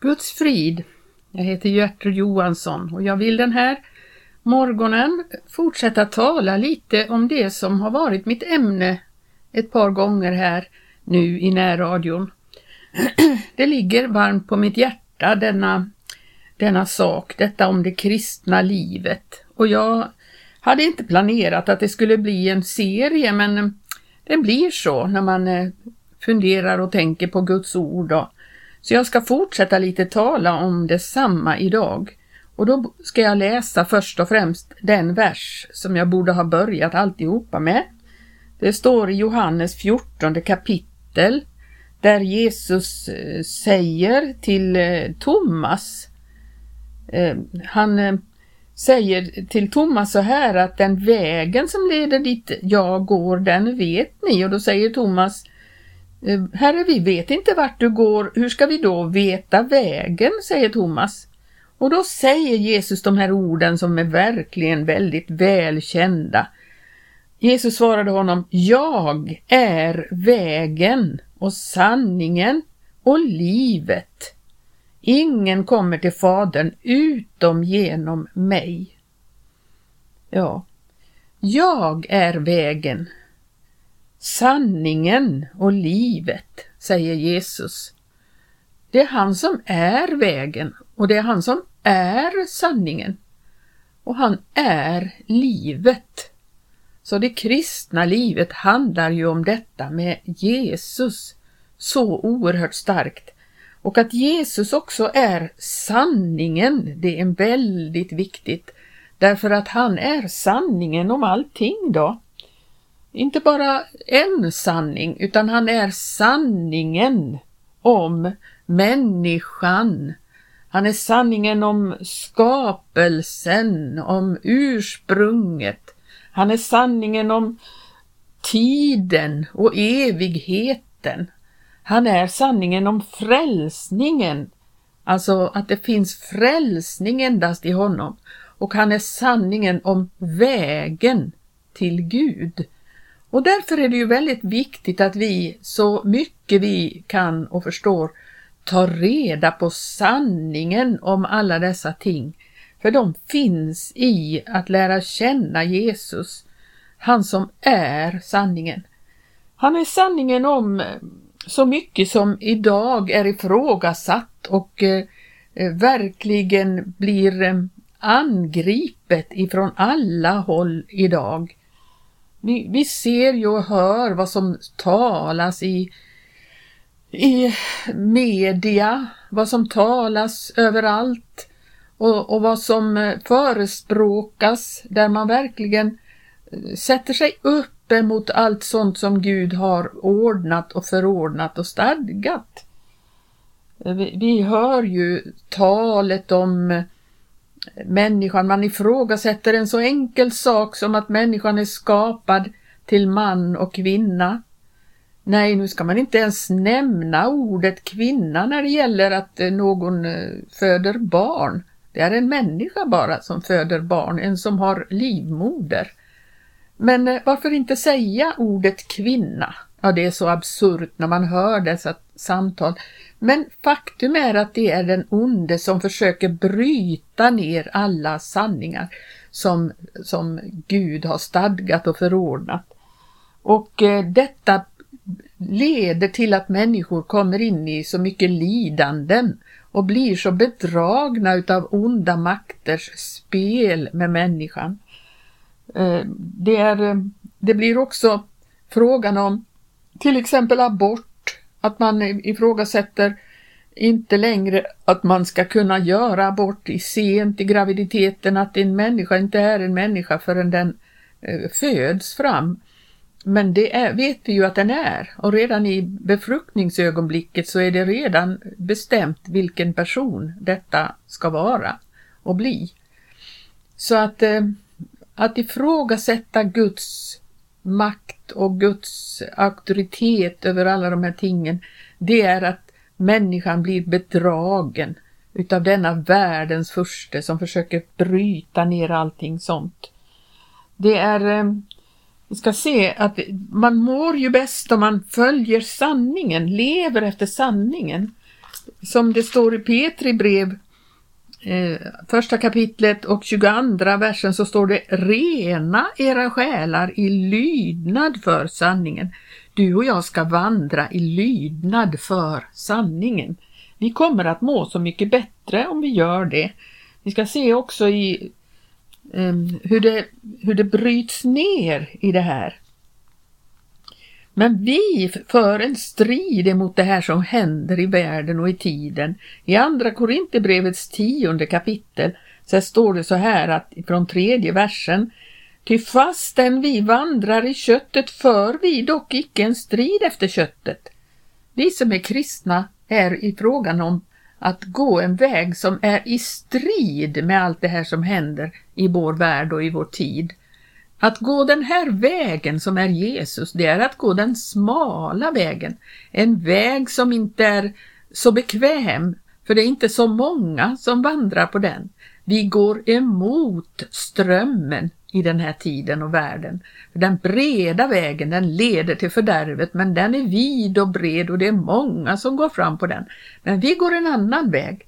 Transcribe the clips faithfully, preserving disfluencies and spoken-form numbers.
Guds frid. Jag heter Gertrud Johansson och jag vill den här morgonen fortsätta tala lite om det som har varit mitt ämne ett par gånger här nu i närradion. Det ligger varmt på mitt hjärta denna, denna sak, detta om det kristna livet. Och jag hade inte planerat att det skulle bli en serie, men det blir så när man funderar och tänker på Guds ord då. Så jag ska fortsätta lite tala om detsamma idag. Och då ska jag läsa först och främst den vers som jag borde ha börjat alltihopa med. Det står i Johannes fjortonde kapitel där Jesus säger till Thomas. Han säger till Thomas så här att den vägen som leder dit jag går, den vet ni. Och då säger Thomas: Herre, vi vet inte vart du går, hur ska vi då veta vägen, säger Thomas. Och då säger Jesus de här orden som är verkligen väldigt välkända. Jesus svarade honom: jag är vägen och sanningen och livet. Ingen kommer till Fadern utom genom mig. Ja, jag är vägen, sanningen och livet, säger Jesus. Det är han som är vägen och det är han som är sanningen. Och han är livet. Så det kristna livet handlar ju om detta med Jesus så oerhört starkt. Och att Jesus också är sanningen, det är väldigt viktigt. Därför att han är sanningen om allting då. Inte bara en sanning, utan han är sanningen om människan. Han är sanningen om skapelsen, om ursprunget. Han är sanningen om tiden och evigheten. Han är sanningen om frälsningen. Alltså att det finns frälsning endast i honom. Och han är sanningen om vägen till Gud. Och därför är det ju väldigt viktigt att vi så mycket vi kan och förstår tar reda på sanningen om alla dessa ting. För de finns i att lära känna Jesus, han som är sanningen. Han är sanningen om så mycket som idag är ifrågasatt och eh, verkligen blir eh, angripet ifrån alla håll idag. Vi, vi ser ju och hör vad som talas i, i media, vad som talas överallt och, och vad som förespråkas där man verkligen sätter sig upp emot allt sånt som Gud har ordnat och förordnat och stadgat. Vi, vi hör ju talet om människan, man ifrågasätter en så enkel sak som att människan är skapad till man och kvinna. Nej, nu ska man inte ens nämna ordet kvinna när det gäller att någon föder barn. Det är en människa bara som föder barn, en som har livmoder. Men varför inte säga ordet kvinna? Ja, det är så absurt när man hör dessa samtal. Men faktum är att det är den onde som försöker bryta ner alla sanningar som, som Gud har stadgat och förordnat. Och eh, detta leder till att människor kommer in i så mycket lidanden och blir så bedragna utav onda makters spel med människan. Eh, det, är, det blir också frågan om till exempel abort. Att man ifrågasätter inte längre att man ska kunna göra abort i sent i graviditeten, att en människa inte är en människa förrän den eh, föds fram. Men det är, vet vi ju att den är, och redan i befruktningsögonblicket så är det redan bestämt vilken person detta ska vara och bli. Så att, eh, att ifrågasätta Guds makt och Guds auktoritet över alla de här tingen, det är att människan blir bedragen utav denna världens furste som försöker bryta ner allting sånt. Det är, vi ska se att man mår ju bäst om man följer sanningen, lever efter sanningen. som det står i Petri brev, eh, första kapitlet och tjugoandra versen, så står det: rena era själar i lydnad för sanningen. Du och jag ska vandra i lydnad för sanningen. Vi kommer att må så mycket bättre om vi gör det. Vi ska se också i um, hur, det, hur det bryts ner i det här. Men vi för en strid emot det här som händer i världen och i tiden. I andra Korinthierbrevets tionde kapitel så står det så här, att från tredje versen: ty fastän vi vandrar i köttet för vi dock icke en strid efter köttet. Vi som är kristna är i frågan om att gå en väg som är i strid med allt det här som händer i vår värld och i vår tid. Att gå den här vägen som är Jesus, det är att gå den smala vägen. En väg som inte är så bekväm, för det är inte så många som vandrar på den. Vi går emot strömmen i den här tiden och världen. Den breda vägen, den leder till fördärvet, men den är vid och bred och det är många som går fram på den. Men vi går en annan väg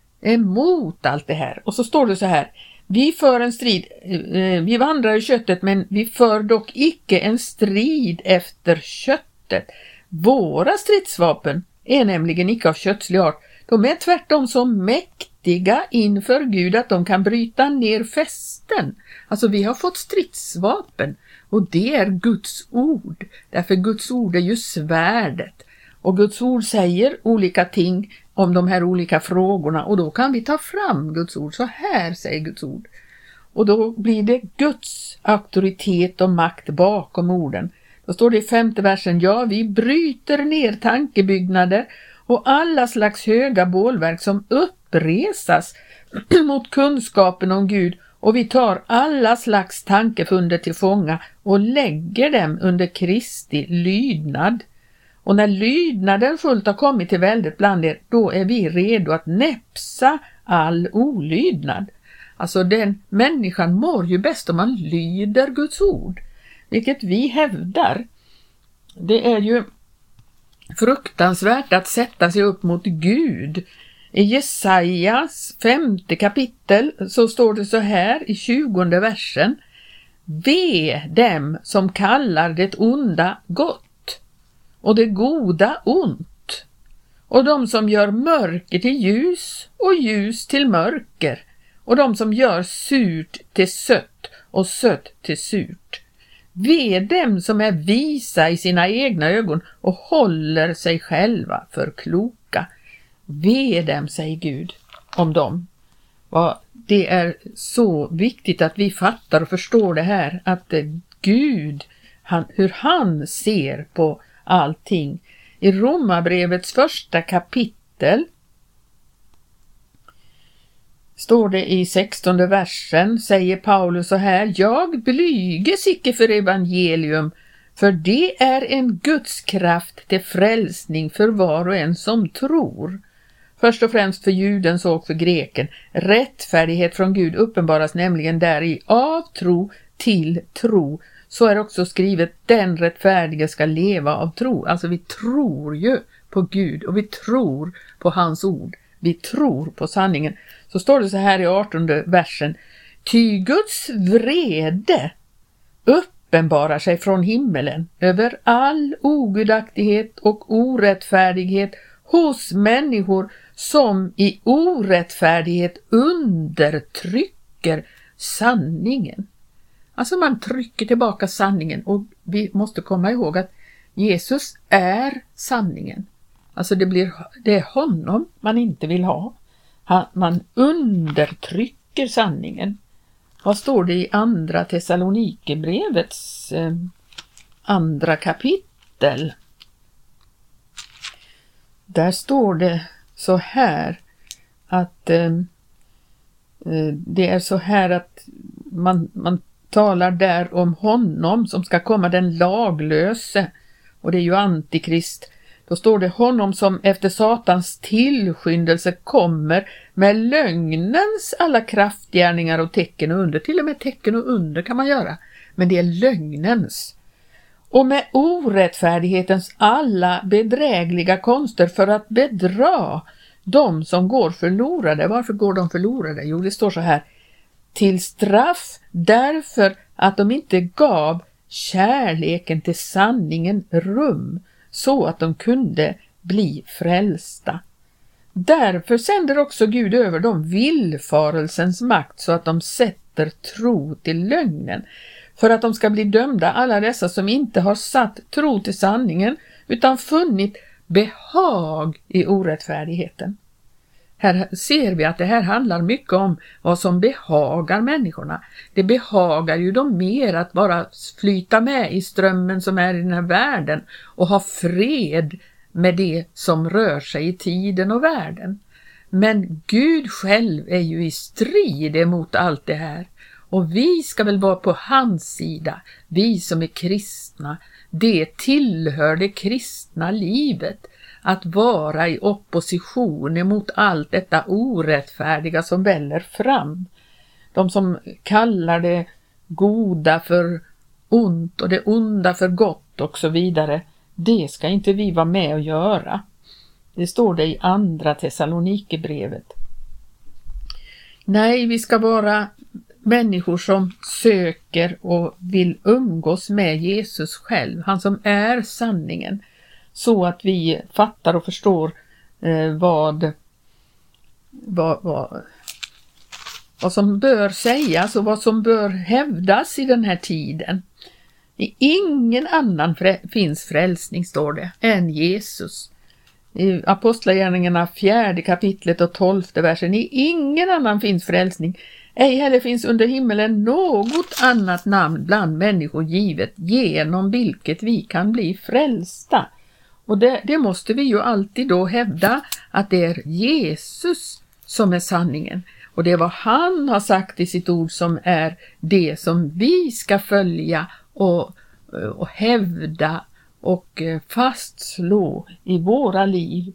emot allt det här. Och så står det så här: vi för en strid, vi vandrar i köttet, men vi för dock icke en strid efter köttet. Våra stridsvapen är nämligen icke av kötslig art. De är tvärtom så mäktiga inför Gud att de kan bryta ner fästen. Alltså vi har fått stridsvapen, och det är Guds ord. Därför Guds ord är ju svärdet. Och Guds ord säger olika ting om de här olika frågorna, och då kan vi ta fram Guds ord. Så här säger Guds ord. Och då blir det Guds auktoritet och makt bakom orden. Då står det i femte versen: ja, vi bryter ner tankebyggnader och alla slags höga bålverk som uppresas mot kunskapen om Gud, och vi tar alla slags tankefunder till fånga och lägger dem under Kristi lydnad. Och när lydnaden fullt har kommit till väldet bland er, då är vi redo att näpsa all olydnad. Alltså den människan mår ju bäst om man lyder Guds ord, vilket vi hävdar. Det är ju fruktansvärt att sätta sig upp mot Gud. I Jesajas femte kapitel så står det så här i tjugonde versen: ve dem som kallar det onda gott och det goda ont, och de som gör mörker till ljus och ljus till mörker, och de som gör surt till sött och sött till surt. Ve dem som är visa i sina egna ögon och håller sig själva för kloka. Ve dem, säger Gud om dem. Ja, det är så viktigt att vi fattar och förstår det här, att Gud, han, hur han ser på allting. I Romarbrevets första kapitel står det i sextonde versen, säger Paulus så här: jag blyges icke för evangelium, för det är en Guds kraft till frälsning för var och en som tror. Först och främst för juden och för greken. Rättfärdighet från Gud uppenbaras nämligen där i av tro till tro. Så är också skrivet: den rättfärdiga ska leva av tro. Alltså vi tror ju på Gud och vi tror på hans ord. Vi tror på sanningen. Så står det så här i artonde versen: ty Guds vrede uppenbarar sig från himmelen över all ogudaktighet och orättfärdighet hos människor som i orättfärdighet undertrycker sanningen. Alltså man trycker tillbaka sanningen, och vi måste komma ihåg att Jesus är sanningen. Alltså det, blir, det är honom man inte vill ha. Han, man undertrycker sanningen. Vad står det i andra Thessalonikerbrevets eh, andra kapitel? Där står det så här att eh, det är så här att man, man talar där om honom som ska komma, den laglöse, och det är ju antikrist. Då står det: honom som efter Satans tillskyndelse kommer med lögnens alla kraftgärningar och tecken och under. Till och med tecken och under kan man göra, men det är lögnens. Och med orättfärdighetens alla bedrägliga konster för att bedra, de som går förlorade. Varför går de förlorade? Jo, det står så här: till straff därför att de inte gav kärleken till sanningen rum så att de kunde bli frälsta. Därför sänder också Gud över dem villfarelsens makt så att de sätter tro till lögnen, för att de ska bli dömda, alla dessa som inte har satt tro till sanningen utan funnit behag i orättfärdigheten. Här ser vi att det här handlar mycket om vad som behagar människorna. Det behagar ju dem mer att bara flyta med i strömmen som är i den här världen och ha fred med det som rör sig i tiden och världen. Men Gud själv är ju i strid emot allt det här. Och vi ska väl vara på hans sida, vi som är kristna. Det tillhör det kristna livet, att vara i opposition emot allt detta orättfärdiga som väller fram. De som kallar det goda för ont och det onda för gott och så vidare, det ska inte vi vara med och göra. Det står det i andra Thessalonikerbrevet. Nej, vi ska vara människor som söker och vill umgås med Jesus själv, han som är sanningen, så att vi fattar och förstår eh, vad, vad, vad, vad som bör sägas och vad som bör hävdas i den här tiden. I ingen annan frä- finns frälsning, står det, än Jesus. I Apostlagärningarna fjärde kapitlet och tolfte versen: i ingen annan finns frälsning, ej heller finns under himmelen något annat namn bland människor givet, genom vilket vi kan bli frälsta. Och det, det måste vi ju alltid då hävda, att det är Jesus som är sanningen. Och det är vad han har sagt i sitt ord som är det som vi ska följa och, och hävda och fastslå i våra liv.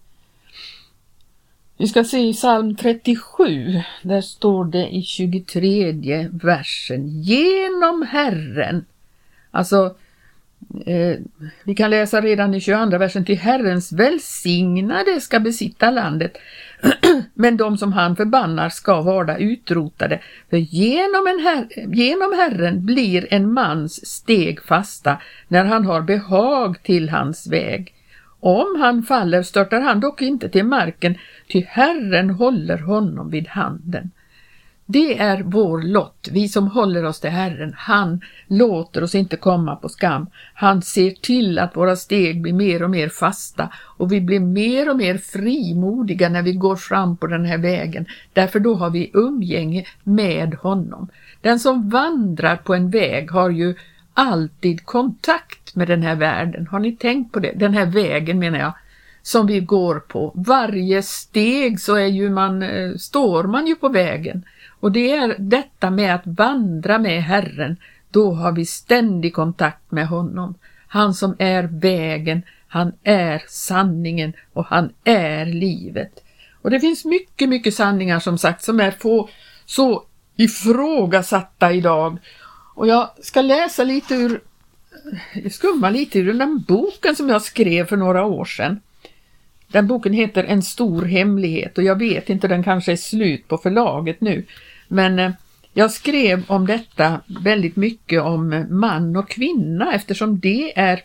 Vi ska se i psalm trettiosju, där står det i tjugotredje versen: genom Herren, alltså eh, vi kan läsa redan i tjugoandra versen: till Herrens välsignade ska besitta landet, men de som han förbannar ska vara utrotade. För genom, en her- genom Herren blir en mans steg fasta, när han har behag till hans väg. Om han faller störtar han dock inte till marken, ty Herren håller honom vid handen. Det är vår lott, vi som håller oss till Herren. Han låter oss inte komma på skam. Han ser till att våra steg blir mer och mer fasta, och vi blir mer och mer frimodiga när vi går fram på den här vägen. Därför då har vi umgänge med honom. Den som vandrar på en väg har ju alltid kontakt med den här världen. Har ni tänkt på det? Den här vägen menar jag, som vi går på. Varje steg så är ju man, står man ju på vägen. Och det är detta med att vandra med Herren. Då har vi ständig kontakt med honom. Han som är vägen, han är sanningen och han är livet. Och det finns mycket, mycket sanningar som sagt som är få, så ifrågasatta idag. Och jag ska läsa lite ur, skumma lite ur den där boken som jag skrev för några år sedan. Den boken heter En stor hemlighet, och jag vet inte, den kanske är slut på förlaget nu. Men eh, jag skrev om detta väldigt mycket, om man och kvinna, eftersom det är,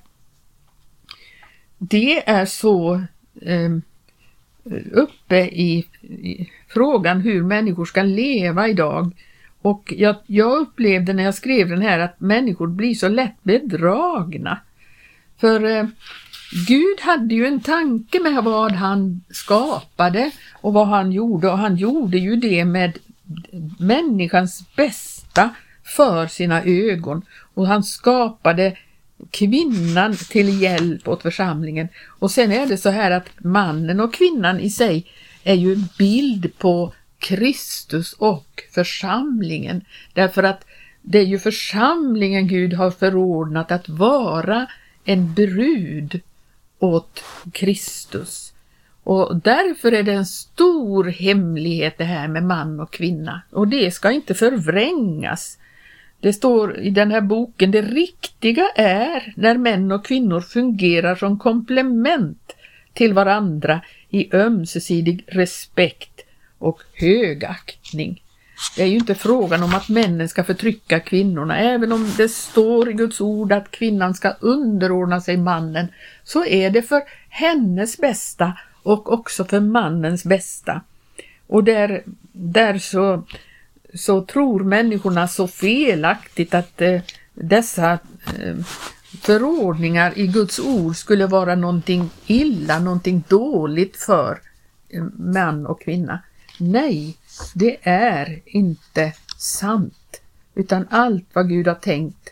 det är så eh, uppe i, i frågan hur människor ska leva idag. Och jag, jag upplevde när jag skrev den här att människor blir så lätt bedragna. För eh, Gud hade ju en tanke med vad han skapade och vad han gjorde. Och han gjorde ju det med människans bästa för sina ögon. Och han skapade kvinnan till hjälp åt församlingen. Och sen är det så här att mannen och kvinnan i sig är ju en bild på Kristus och församlingen. Därför att det är ju församlingen Gud har förordnat att vara en brud åt Kristus. Och därför är det en stor hemlighet det här med man och kvinna. Och det ska inte förvrängas. Det står i den här boken: det riktiga är när män och kvinnor fungerar som komplement till varandra i ömsesidig respekt och högaktning. Det är ju inte frågan om att männen ska förtrycka kvinnorna. Även om det står i Guds ord att kvinnan ska underordna sig mannen, så är det för hennes bästa och också för mannens bästa. Och där, där så, så tror människorna så felaktigt att eh, dessa eh, förordningar i Guds ord skulle vara någonting illa, någonting dåligt för eh, man och kvinna. Nej, det är inte sant, utan allt vad Gud har tänkt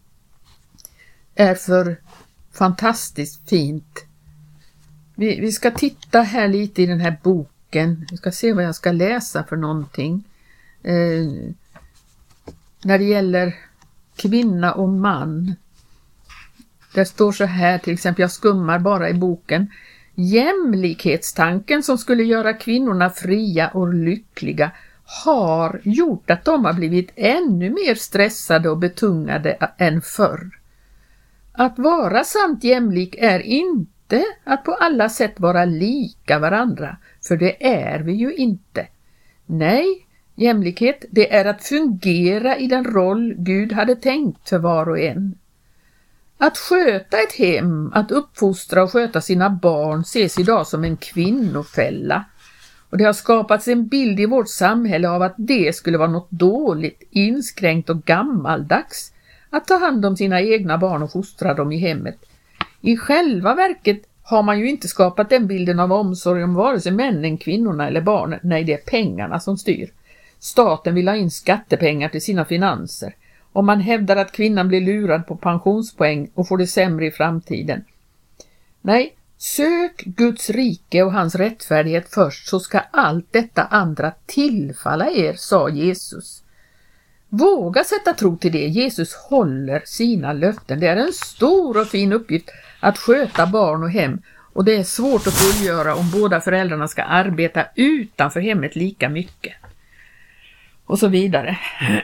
är för fantastiskt fint. Vi, vi ska titta här lite i den här boken. Vi ska se vad jag ska läsa för någonting. Eh, när det gäller kvinna och man. Det står så här, till exempel, jag skummar bara i boken. Jämlikhetstanken som skulle göra kvinnorna fria och lyckliga har gjort att de har blivit ännu mer stressade och betungade än förr. Att vara sant jämlik är inte att på alla sätt vara lika varandra, för det är vi ju inte. Nej, jämlikhet, det är att fungera i den roll Gud hade tänkt för var och en. Att sköta ett hem, att uppfostra och sköta sina barn ses idag som en kvinnofälla. Och det har skapats en bild i vårt samhälle av att det skulle vara något dåligt, inskränkt och gammaldags att ta hand om sina egna barn och fostra dem i hemmet. I själva verket har man ju inte skapat den bilden av omsorg om vare sig männen, kvinnorna eller barnen. Nej, det är pengarna som styr. Staten vill ha in skattepengar till sina finanser. Om man hävdar att kvinnan blir lurad på pensionspoäng och får det sämre i framtiden. Nej, sök Guds rike och hans rättfärdighet först, så ska allt detta andra tillfalla er, sa Jesus. Våga sätta tro till det. Jesus håller sina löften. Det är en stor och fin uppgift att sköta barn och hem, och det är svårt att fullgöra om båda föräldrarna ska arbeta utanför hemmet lika mycket. Och så vidare.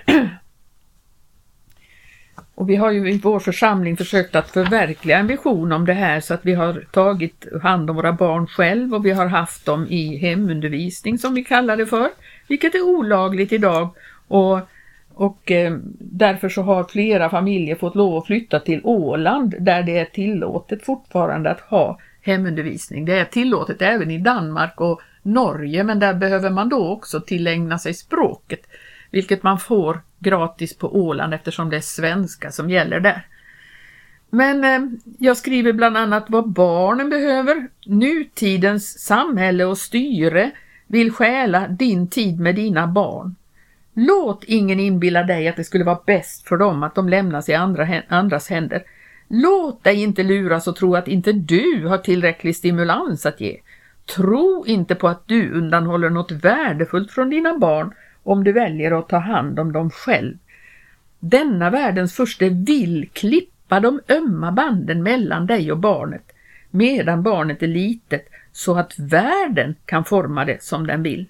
Och vi har ju i vår församling försökt att förverkliga en vision om det här, så att vi har tagit hand om våra barn själv och vi har haft dem i hemundervisning som vi kallar det för, vilket är olagligt idag, och, och eh, därför så har flera familjer fått lov att flytta till Åland där det är tillåtet fortfarande att ha hemundervisning. Det är tillåtet även i Danmark och Norge, men där behöver man då också tillägna sig språket, vilket man får gratis på Åland eftersom det är svenska som gäller där. Men eh, jag skriver bland annat vad barnen behöver. Nutidens samhälle och styre vill stjäla din tid med dina barn. Låt ingen inbilla dig att det skulle vara bäst för dem att de lämnas i andra, andras händer. Låt dig inte luras och tro att inte du har tillräcklig stimulans att ge. Tro inte på att du undanhåller något värdefullt från dina barn om du väljer att ta hand om dem själv. Denna världens första vill klippa de ömma banden mellan dig och barnet, medan barnet är litet, så att världen kan forma det som den vill.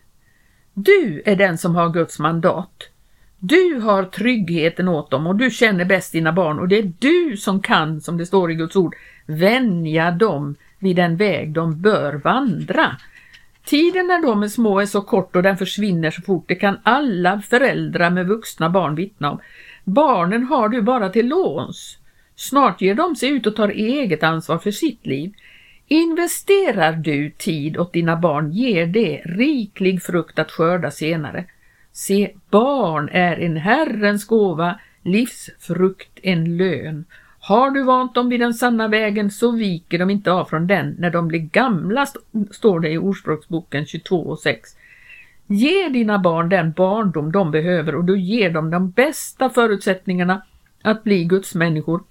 Du är den som har Guds mandat. Du har tryggheten åt dem och du känner bäst dina barn, och det är du som kan, som det står i Guds ord, vänja dem vid den väg de bör vandra. Tiden när de är små är så kort och den försvinner så fort. Det kan alla föräldrar med vuxna barn vittna om. Barnen har du bara till låns. Snart ger de sig ut och tar eget ansvar för sitt liv. Investerar du tid åt dina barn ger det riklig frukt att skörda senare. Se, barn är en Herrens gåva, livsfrukt en lön. Har du vant dem vid den sanna vägen så viker de inte av från den när de blir gamla, står det i Ordspråksboken tjugotvå och sex. Ge dina barn den barndom de behöver och du ger dem de bästa förutsättningarna att bli Guds människor.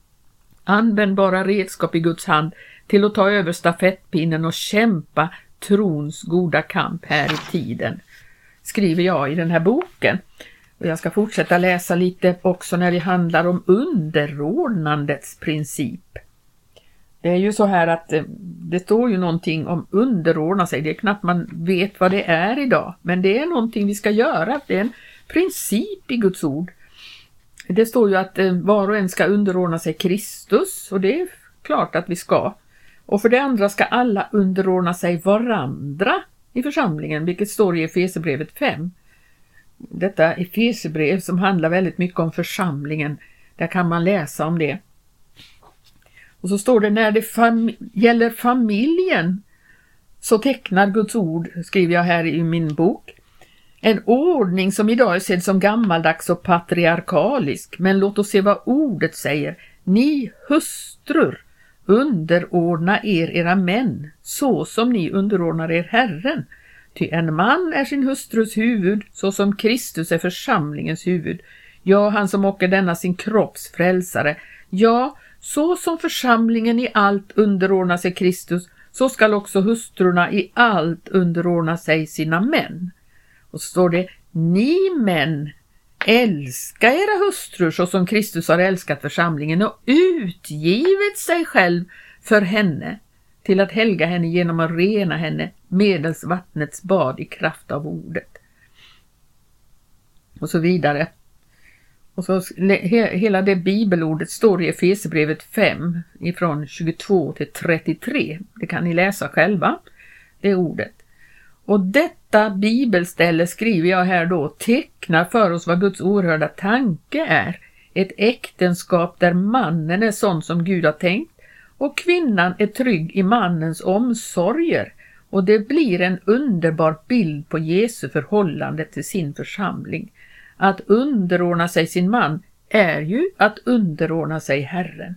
Användbara redskap i Guds hand till att ta över stafettpinnen och kämpa trons goda kamp här i tiden, skriver jag i den här boken. Och jag ska fortsätta läsa lite också när det handlar om underordnandets princip. Det är ju så här att det står ju någonting om underordna sig. Det är knappt man vet vad det är idag. Men det är någonting vi ska göra. Det är en princip i Guds ord. Det står ju att var och en ska underordna sig Kristus. Och det är klart att vi ska. Och för det andra ska alla underordna sig varandra i församlingen, vilket står i Efesierbrevet fem. Detta Efesierbrev som handlar väldigt mycket om församlingen, där kan man läsa om det. Och så står det, när det fam- gäller familjen så tecknar Guds ord, skriver jag här i min bok, en ordning som idag är sedd som gammaldags och patriarkalisk. Men låt oss se vad ordet säger. Ni hustrur, underordna er era män, så som ni underordnar er Herren. Ty en man är sin hustrus huvud, så som Kristus är församlingens huvud. Ja, han som åker denna sin kropps frälsare. Ja, så som församlingen i allt underordnar sig Kristus, så skall också hustrurna i allt underordna sig sina män. Och så står det, ni män, älska era hustrur så som Kristus har älskat församlingen och utgivit sig själv för henne, till att helga henne genom att rena henne medels vattnets bad i kraft av ordet. Och så vidare. Och så he, hela det bibelordet står i Efesierbrevet fem ifrån tjugotvå till trettiotre. Det kan ni läsa själva, det ordet. Och detta bibelställe, skriver jag här då, tecknar för oss vad Guds oerhörda tanke är. Ett äktenskap där mannen är sån som Gud har tänkt och kvinnan är trygg i mannens omsorger. Och det blir en underbar bild på Jesu förhållande till sin församling. Att underordna sig sin man är ju att underordna sig Herren.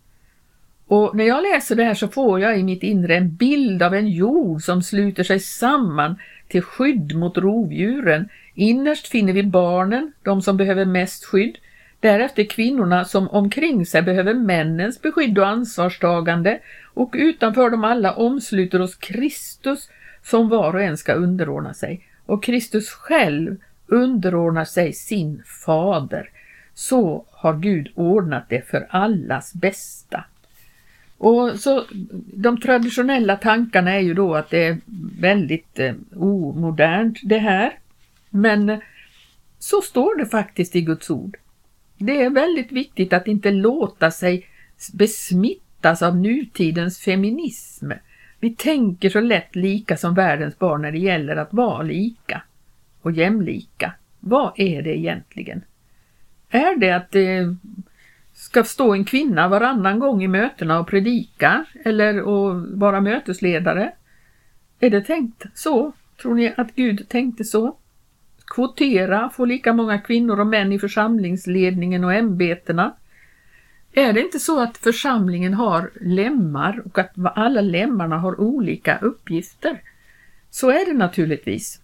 Och när jag läser det här så får jag i mitt inre en bild av en jord som sluter sig samman till skydd mot rovdjuren. Innerst finner vi barnen, de som behöver mest skydd. Därefter kvinnorna som omkring sig behöver männens beskydd och ansvarstagande. Och utanför dem alla omsluter oss Kristus som var och en ska underordna sig. Och Kristus själv underordnar sig sin fader. Så har Gud ordnat det för allas bästa. Och så de traditionella tankarna är ju då att det är väldigt eh, omodernt det här. Men så står det faktiskt i Guds ord. Det är väldigt viktigt att inte låta sig besmittas av nutidens feminism. Vi tänker så lätt lika som världens barn när det gäller att vara lika och jämlika. Vad är det egentligen? Är det att det ska stå en kvinna varannan gång i mötena och predika eller och vara mötesledare? Är det tänkt så? Tror ni att Gud tänkte så? Kvotera, få lika många kvinnor och män i församlingsledningen och ämbetena? Är det inte så att församlingen har lemmar och att alla lemmarna har olika uppgifter? Så är det naturligtvis.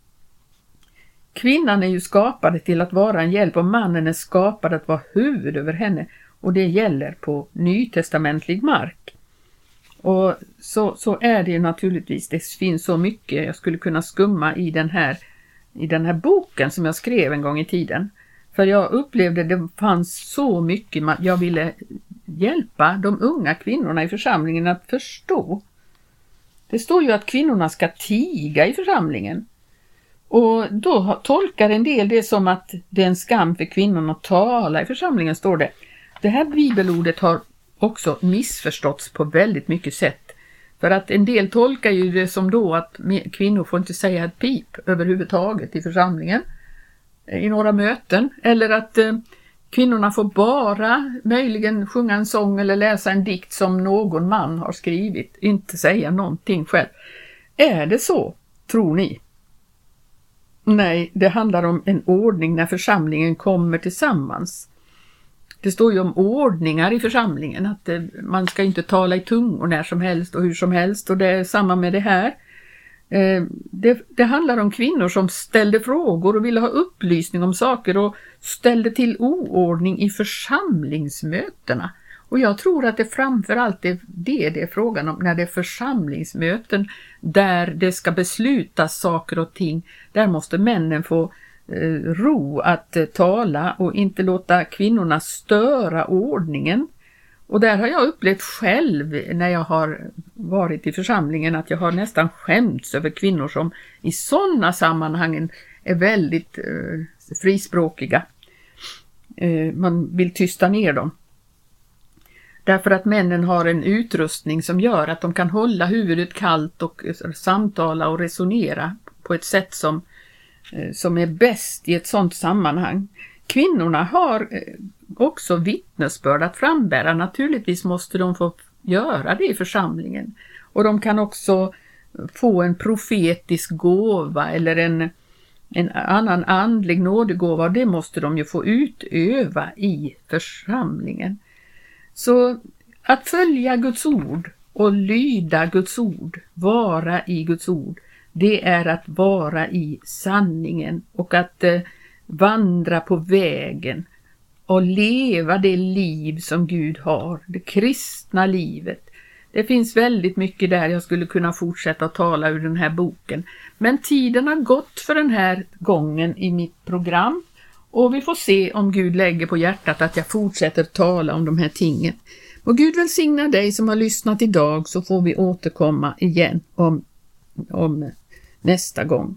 Kvinnan är ju skapad till att vara en hjälp och mannen är skapad att vara huvud över henne. Och det gäller på nytestamentlig mark. Och så, så är det ju naturligtvis. Det finns så mycket jag skulle kunna skumma i den här, i den här boken som jag skrev en gång i tiden. För jag upplevde att det fanns så mycket jag ville hjälpa de unga kvinnorna i församlingen att förstå. Det står ju att kvinnorna ska tiga i församlingen. Och då tolkar en del det som att det är en skam för kvinnorna att tala i församlingen, står det. Det här bibelordet har också missförståtts på väldigt mycket sätt. För att en del tolkar ju det som då att kvinnor får inte säga ett pip överhuvudtaget i församlingen i några möten. Eller att eh, kvinnorna får bara möjligen sjunga en sång eller läsa en dikt som någon man har skrivit. Inte säga någonting själv. Är det så, tror ni? Nej, det handlar om en ordning när församlingen kommer tillsammans. Det står ju om ordningar i församlingen, att det, man ska inte tala i tungor när som helst och hur som helst, och det är samma med det här. Eh, det, det handlar om kvinnor som ställde frågor och ville ha upplysning om saker och ställde till oordning i församlingsmötena. Och jag tror att det framförallt är det det är frågan om när det är församlingsmöten där det ska beslutas saker och ting. Där måste männen få eh, ro att eh, tala och inte låta kvinnorna störa ordningen. Och där har jag upplevt själv när jag har varit i församlingen att jag har nästan skämts över kvinnor som i sådana sammanhang är väldigt eh, frispråkiga. Eh, man vill tysta ner dem. Därför att männen har en utrustning som gör att de kan hålla huvudet kallt och samtala och resonera på ett sätt som, som är bäst i ett sådant sammanhang. Kvinnorna har också vittnesbörd att frambära. Naturligtvis måste de få göra det i församlingen. Och de kan också få en profetisk gåva eller en, en annan andlig nådegåva. Det måste de ju få utöva i församlingen. Så att följa Guds ord och lyda Guds ord, vara i Guds ord, det är att vara i sanningen och att eh, vandra på vägen och leva det liv som Gud har, det kristna livet. Det finns väldigt mycket där jag skulle kunna fortsätta att tala ur den här boken. Men tiden har gått för den här gången i mitt program. Och vi får se om Gud lägger på hjärtat att jag fortsätter tala om de här tingen. Och Gud välsigna dig som har lyssnat idag, så får vi återkomma igen om, om nästa gång.